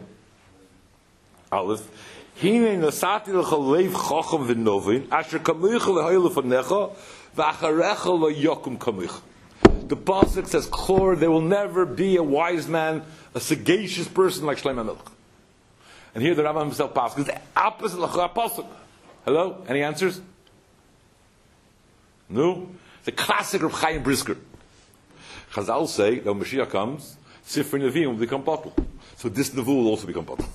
Aleph, Hine nasati lecha leiv chacham v'novin, asher kamuicha lehoyle fanecha, v'acharecha lo yokum kamuicha. The Pasuk says, Klor, there will never be a wise man, a sagacious person like Shlomo HaMelech. And here the Rambam himself passes. It's the opposite of the Pasuk. Hello? Any answers? No? The classic of Chaim Brisker. Chazal say that when Mashiach comes, Sifrei Nevi'im will become bottle. So this Nevu will also become bottle.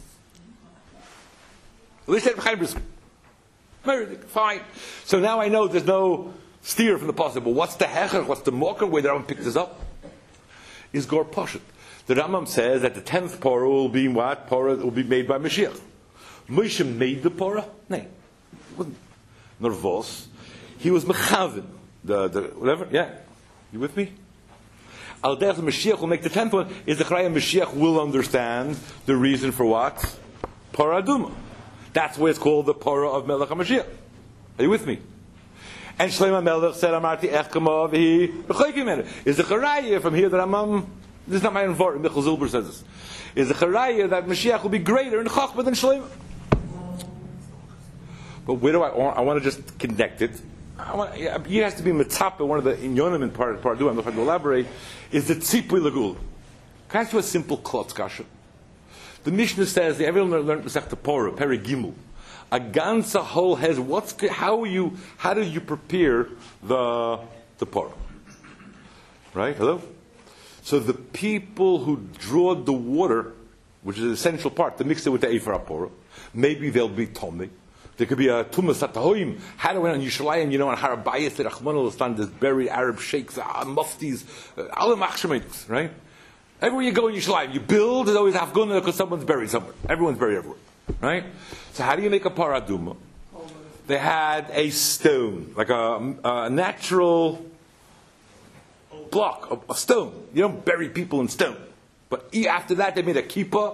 At least Chaim Brisker. Very fine. So now I know there's no steer from the Pasuk. But what's the Hecher? What's the Mocker? Where the Rambam picked this up? Is Gor Poshet. The Rambam says that the tenth Porah will be what? Porah will be made by Mashiach. Moshe made the Porah? No. He wasn't nervous. He was Mechavin. The, the, whatever? Yeah. You with me? Al derech Mashiach will make the tenth one. Is the Chrayim Mashiach will understand the reason for what? Porah Aduma. That's why it's called the Porah of Melech HaMashiach. Are you with me? And Shlomo Melech said, Amarti echkama v'hi b'choykim enu. Is the Charaya from here that Ramam, this is not my own word, Michal Zilber says this. Is the Charaya that Mashiach will be greater in Chachma than Shlomo. But where do I, I want to just connect it. I want, he has to be mitzapah, one of the inyonim in part, part two, I'm not going to elaborate, is the tzipui legul. Can I ask you a simple klotz kasha? The Mishnah says, everyone learned Masechta Porah, Peri Gimel. A ganza whole has, what's, how you, how do you prepare the, the Porah? Right? Hello? So the people who draw the water, which is an essential part, to mix it with the Ephra Porah, maybe they'll be Tomei. There could be a Tumas Atahoim. How do we on Yishalayim, you know, on Harabayas, the Rachman al-Islam, there's buried Arab sheikhs, uh, muftis, all the machshemites, right? Everywhere you go in Yishalayim, you build, there's always Afghanah because someone's buried somewhere. Everyone's buried everywhere, right? So how do you make a paraduma? They had a stone, like a, a natural block, a, a stone. You don't bury people in stone. But after that, they made a kippah,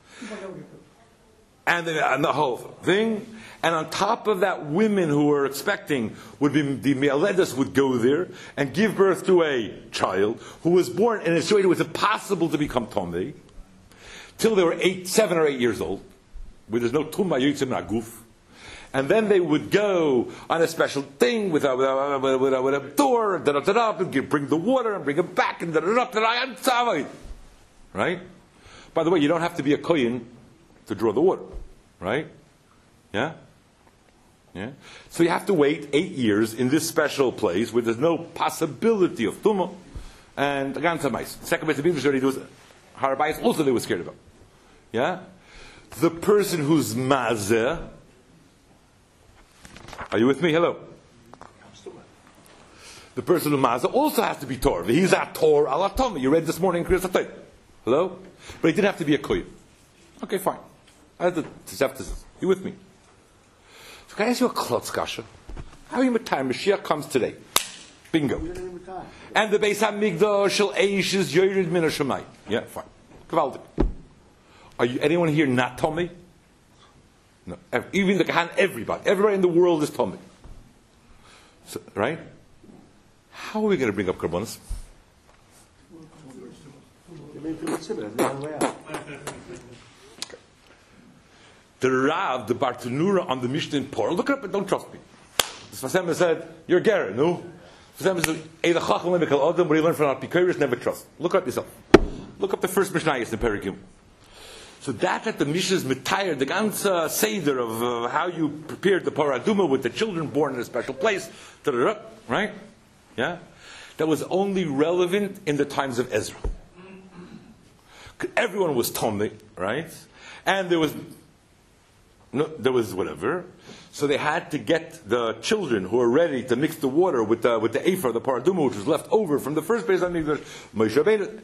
and, then, and the whole thing. And on top of that, women who were expecting would be the Me'aledas would go there and give birth to a child who was born in a situation where it was impossible to become Tomei till they were eight, seven or eight years old, where there's no Tumma Yitzim Naguf. And then they would go on a special thing with a, with a, with a, with a, with a door, da da da da, and bring the water and bring it back, and da da da da da. Right? By the way, you don't have to be a kohen to draw the water, right? Yeah? Yeah? So you have to wait eight years in this special place where there's no possibility of tumah and the ganze mais. Second Beit HaMikdash already was Harabayas also they were scared about. Yeah? The person who's mazeh, are you with me? Hello? The person who mazeh also has to be Torah. He's a Torah ala Tomah. You read this morning in Kriyas HaTorah. Hello? But he didn't have to be a kohen. Okay, fine. I had the skepticism. You with me? So can I ask you a klotz kasha? How are you with time? Mashiach comes today. Bingo. And the Beis HaMikdash shel Eish is yored min hashamayim. Yeah, fine. Gewaldig. Are you anyone here not Tomei? No. Even the Kahan, everybody. Everybody in the world is Tomei. So, right? How are we going to bring up Karbonis? The Rav, the Bartanura on the Mishnah in Porah, look it up and don't trust me. The Sfasema said, you're Ger, no? Sfasema said, Eila Chacham Lemekal Adam, what he learned from our Pikoris, never trust. Look up yourself. Look up the first Mishnah in Perigim. So that that the Mishnah is metired, the ganze seder of uh, how you prepared the Paraduma with the children born in a special place, right? Yeah? That was only relevant in the times of Ezra. Everyone was Tomei, right? And there was no, there was whatever. So they had to get the children who were ready to mix the water with the with the Ephah, the Paraduma, which was left over from the first Beis HaMikdash, Moshe Rabbeinu.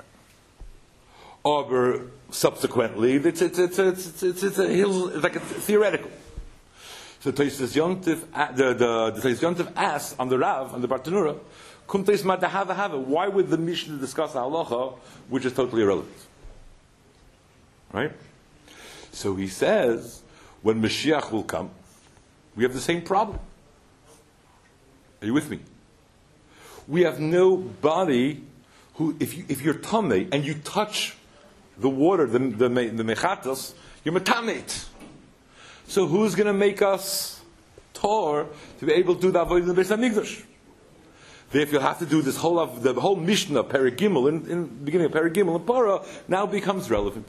Or subsequently, it's it's it's it's it's, it's, a, it's like a theoretical. So Tosfos Yontif, the the the Tosfos Yontif asks on the Rav on the Bartanura, Kumteis Madahava Hava. Why would the Mishnah discuss the halacha, which is totally irrelevant? Right. So he says, when Mashiach will come, we have the same problem. Are you with me? We have nobody who, if you if you're tamei and you touch the water, the the, the mechatos, you're metameit. So who's going to make us tor to be able to do the avodah in the Beis HaMikdash? Therefore, you'll have to do this whole of the whole Mishnah Perigimel in, in the beginning of Perigimel and Para now becomes relevant.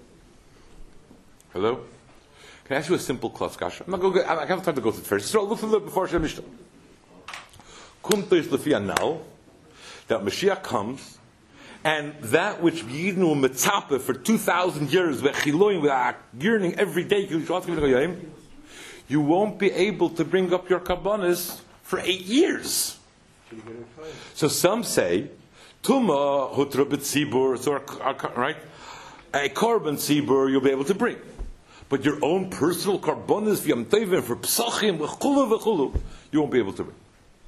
Hello, can I ask you a simple klotz kasha? I'm not going. I have time to go to it first. So look from the before Shem Mishnah. Kumtois lefia now that Mashiach comes. And that which Yidnu Mitzapeh for two thousand years, Vechiloim, we are yearning every day, you won't be able to bring up your Kabbanis for eight years. So some say, Tuma, Hutra B'tzibur, so right? A Korban Tzibur you'll be able to bring. But your own personal Kabbanis, V'yam Tevim, for Psachim, V'chulu, V'chulu, you won't be able to bring.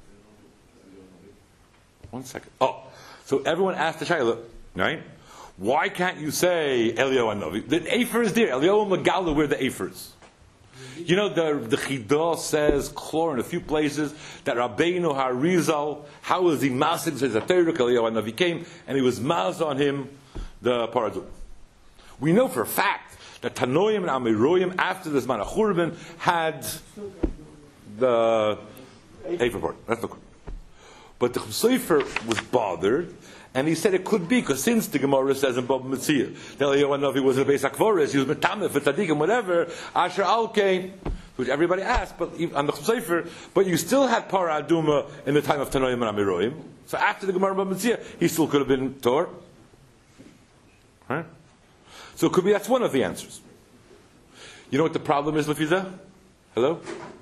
One second. Oh. So everyone asked the Shaila, right? Why can't you say Eliyahu Hanavi? The Ephor is there. Eliyahu Megala where the Ephor is. You know, the the Chidah says, Chlor in a few places, that Rabbeinu HaRizal, how was he masig says that Eliyahu Hanavi came, and he was maz on him, the paradum. We know for a fact that Tanoim and Amiroyim, after this man Churban, had the Eifer part. That's the But the Chum was bothered, and he said it could be, because since the Gemara says in Baba Metzia, that Eliyahu Hanavi was in the Beis HaKvoros, he was metameh for tzaddikim, whatever, Asher Alkei, which everybody asked, but on the Chum but you still had Para Aduma in the time of Tanoim and Amiroyim. So after the Gemara Baba Metzia, he still could have been Tor. Right? So it could be that's one of the answers. You know what the problem is, Lefiza? Hello?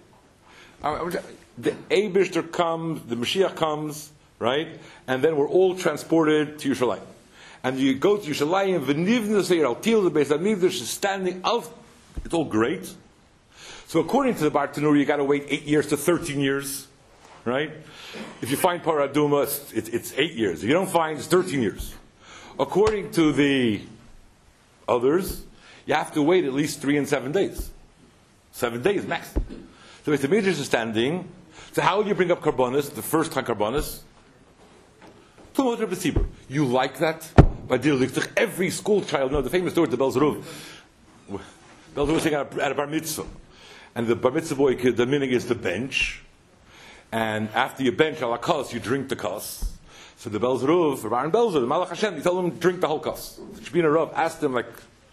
The Eibishter comes, the Mashiach comes, right? And then we're all transported to Yerushalayim. And you go to Yerushalayim, V'nivna Seir Al-Til, the Beis HaMikdash is standing out. It's all great. So according to the Bar Tanur, you got to wait eight years to thirteen years, right? If you find Paraduma, it's, it's, it's eight years. If you don't find, it's thirteen years. According to the others, you have to wait at least three and seven days. Seven days max. So if the Midrash is standing, so how will you bring up Karbonis, the first time Karbonis? You like that? By every school child knows the famous story of the Belz Ruv. Belz Ruv was sitting at a, at a bar mitzvah. And the bar mitzvah boy, the minig is the bench. And after you bench ala kos, you drink the kos. So the Belz Ruv, Baron Belzer, the Malach Hashem, he told him drink the whole kos. Shbina Rav asked him like,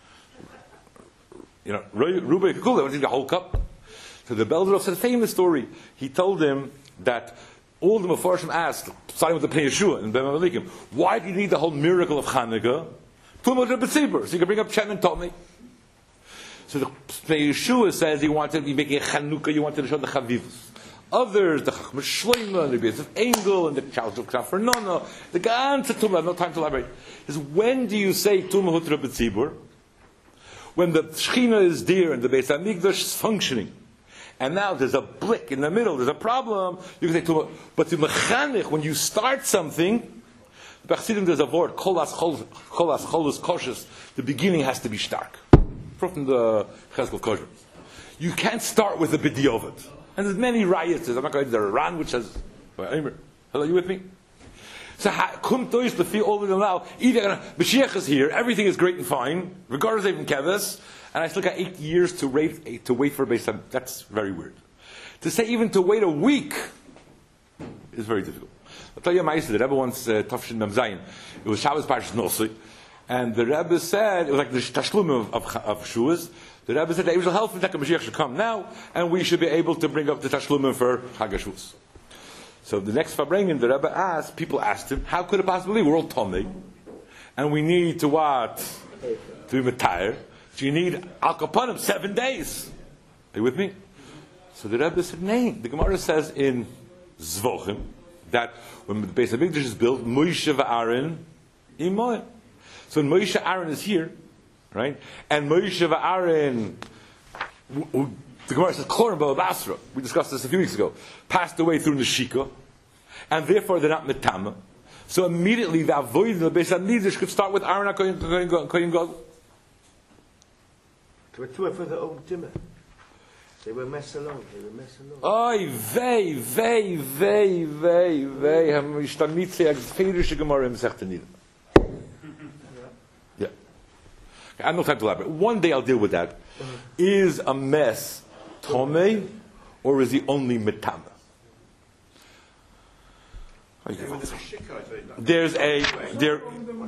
you know, Rubai Kukula, want to drink the whole cup? So the Belzer Rav said a famous story. He told him that all the Mefarshim asked, starting with the Pnei Yeshua and Ben Malikim, why do you need the whole miracle of Chanukah? So you can bring up Shem and Tomei. So the Pnei Yeshua says he wanted to be making a Chanukah, you wanted to show the Chavivus. Others, the Chachma Shloima, the Beis of Engel, and the Charles of Fernando, the ganze Tumah, I have no time to elaborate, is when do you say Tumah Hutra B'tzibur? When the Shechina is there and the Beis HaMikdash is functioning. And now there's a blick in the middle, there's a problem, you can say Tumah. But to Mechanich, when you start something, the Bechsidim there's a word, Cholas Cholus Koshes, the beginning has to be stark. From the Cheskel Kosher. You can't start with a B'diovet. And there's many riots. I'm not going to the Iran, which says, hello, you with me? So, kum tois lefi all of them now. Either Mashiach is here, everything is great and fine, regardless of even keves, and I still got eight years to wait to wait for a Beis. That's very weird. To say even to wait a week is very difficult. I'll tell you a ma'aseh. The Rebbe once uh, Tafshin Mem Zayin. It was Shabbos Parshas Nosei, and the Rebbe said it was like the tashlum of of, of Shuas. The Rebbe said that it will help that the Mashiach should come now, and we should be able to bring up the tashlumim for Chag HaShavuos. So the next Fabrengen, the Rebbe asked, people asked him, how could it possibly be? We're all Tomei, and we need to what? To be Matayr. So you need Al Kapanim, seven days. Are you with me? So the Rebbe said, nay. The Gemara says in Zvochim, that when the Beis HaMikdash is built, Moshe v'Aaron imoy. So when Moshe Aaron is here, right? And Moshe v'Aaron, the Gemara says, Klorim B'Abasra, we discussed this a few weeks ago, passed away through Neshika, and therefore they're not Metama. So immediately the Avoid in the Beis HaMikdash could start with Aaron HaKoyin Gadol. They were two for the old Timmer. They were mess along, they were mess along. Oy, vey, vey, vey, vey, vey, ha-mishtamitzi ag-feirische Gemara im Sechtenim. Yeah. I have no time to elaborate. One day I'll deal with that. Is a mess Tomei, or is he only Metama? There's a there.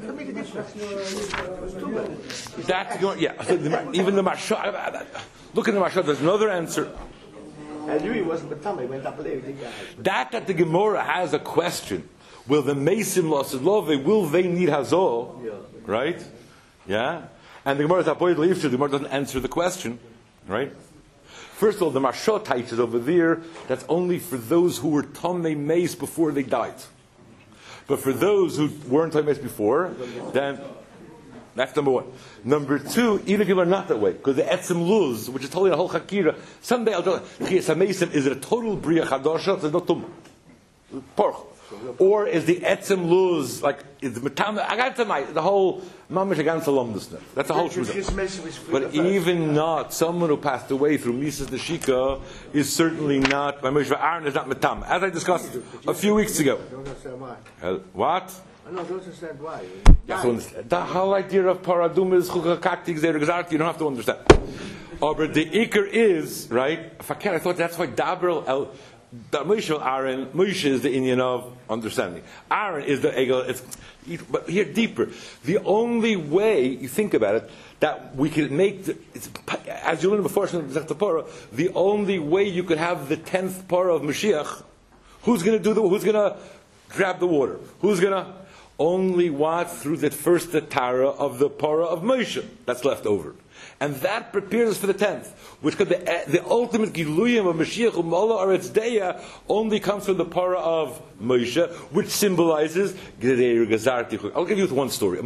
That's going. Yeah. Even the Mashal. Look at the Mashal. There's another answer. I knew he wasn't Metama. He went up there. That that the Gemara has a question. Will the Mesim Lasilove, will they need Hazor? Yeah. Right? Yeah? And the Gemara is Apoyed Leifter, the Gemara doesn't answer the question. Right? First of all, the Mashot teaches over there, that's only for those who were Tomei Meis before they died. But for those who weren't Tomei Meis before, then that's number one. Number two, even if you learn not that way, because the Etzim Luz, which is totally a whole Chakira, someday I'll tell you, Chiyas HaMeisim, is it a total Bria Chadosha? There's no Tumah. porch. Or is the etzem luz, like, is the matam, I got to my, the whole mamish against alumnus. That's the whole truth. But even not, someone who passed away through Mises Neshika is certainly not, my Moshe Aaron is not matam. As I discussed a few weeks ago. I don't understand why. Uh, what? I don't understand why. Yeah, so the whole idea of paradum is chukakaktik zergazarti, you don't have to understand. Oh, but the ikr is, right, if I can, I thought that's why Dabrel El, the Moshe Aaron, Moshe is the Indian of understanding. Aaron is the Egel, it's, but here deeper. The only way, you think about it, that we can make, the, it's, as you learn before, the only way you could have the tenth parah of Mashiach, who's going to do the, who's going to grab the water? Who's going to? Only what? Through that first Tara of the parah of Moshe that's left over. And that prepares us for the tenth, which could be the ultimate giluyim of Mashiach U'Mala Aretz Deya only comes from the parah of Moshe, which symbolizes Gereir Gazarti. I'll give you one story.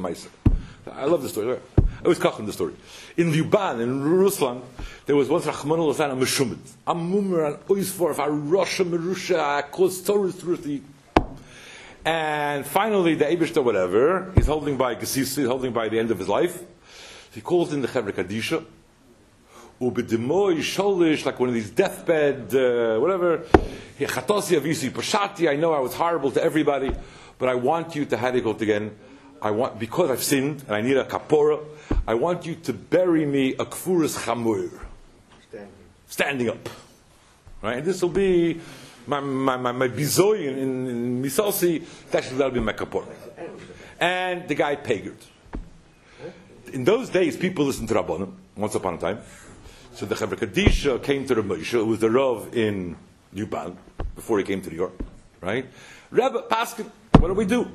I love the story. I was cooking the story. In Luban, in Ruslan, there was once Rachman al-Azan a Meshumid. A Mummer, an Oisforf, a Rosh Merusha, a Kos Torah. And finally, the Eibishter, whatever, he's holding by Gesisi, he's holding by the end of his life. He calls in the Chevra Kadisha, Ubedemoy Sholish, like one of these deathbed, uh, whatever. Chatosi Avisi Pashati. I know I was horrible to everybody, but I want you to Hadikot again. I want, because I've sinned and I need a kapora, I want you to bury me a kfuras chamur, standing, standing up, right? And this will be my my my, my bizoy in, in Misalsi. Actually, that'll be my kapora. And the guy pagered. In those days, people listened to Rabbanim, once upon a time. So the Chevra Kadisha came to the Moshe, who was the Rav in Luban, before he came to New York, right? Rebbe, Paskin, what do we do?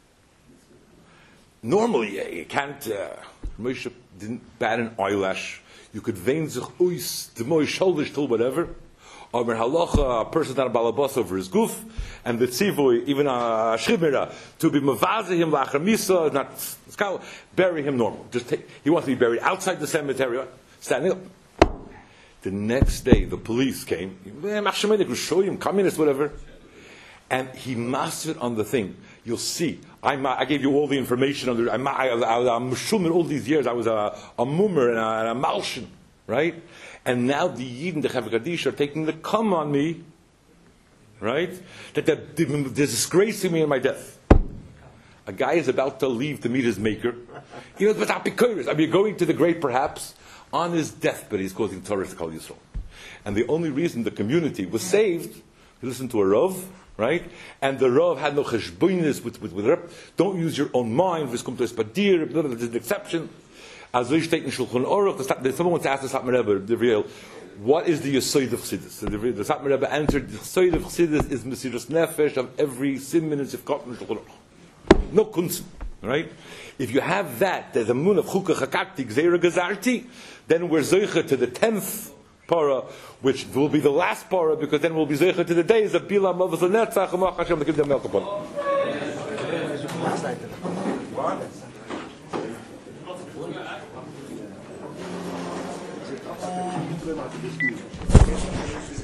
Normally, you can't, uh, Moshe didn't bat an eyelash. You could vein sich uis, the Moshe shoulders till whatever. Or in halacha, a person not a balabas over his goof, and the tzivoy, even a shrimera, to be mavaze him lachar misa, not bury him normal. Just take, he wants to be buried outside the cemetery, standing up. The next day, the police came, communist, whatever, and he mastered on the thing. You'll see. I'm, I gave you all the information. On the, I'm, I, I, I'm Meshum in all these years. I was a, a mummer and a, and a malshin, right? And now the Yidden, the Chevra Kadisha, are taking the come on me, right? That they're, they're disgracing me in my death. A guy is about to leave to meet his maker. He knows, but Apikoris, I mean, going to the grave perhaps. On his deathbed, he's causing Torah to Kol Yisrael. And the only reason the community was saved, he listened to a Rav, right? And the Rav had no cheshbonis with, with, with Rav. Don't use your own mind. This comes to a spadir, there's an exception. As we take in Shulchan Aruch, someone wants to ask the Satmar Rebbe, the real, what is the Yesod of Chassidus? So the, the Satmar Rebbe answered, the Yesod of Chassidus is Mesiras Nefesh of every siman and sifkat in Shulchan Aruch. No kunzim, right? If you have that, there's a moon of Chukah Chakakti, Gzeira Gazarti, then we're Zoicha to the tenth para, which will be the last para, because then we'll be Zoicha to the days of Bila, Mavas, and Netzach, and Mach Hashem, to give them milk upon. What?